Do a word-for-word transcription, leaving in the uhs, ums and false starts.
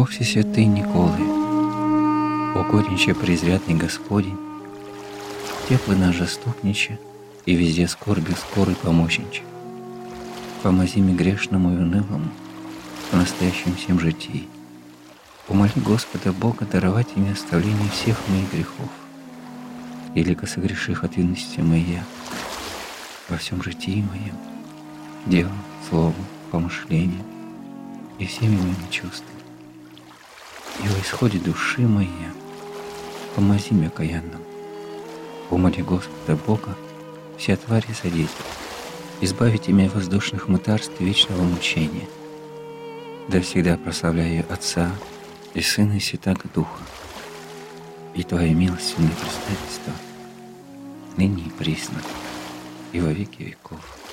О все святый Николы, угодниче преизрядный Господень, теплый наш заступниче, и везде скорби скорый помощниче. Помози мне грешному и унылому в настоящем всем житии. Умоли Господа Бога даровать мне оставление всех моих грехов, илико согрешив от винности моя во всем житии моем, делом, словом, помышлением и всеми моими чувствами. И во исходе души моей помози мне окаянному. Умоли Господа Бога все твари содействия, избавите меня от воздушных мытарств и вечного мучения. Да всегда прославляю Отца и Сына и Святаго Духа, и Твое милостивное представительство ныне и присно, и во веки веков.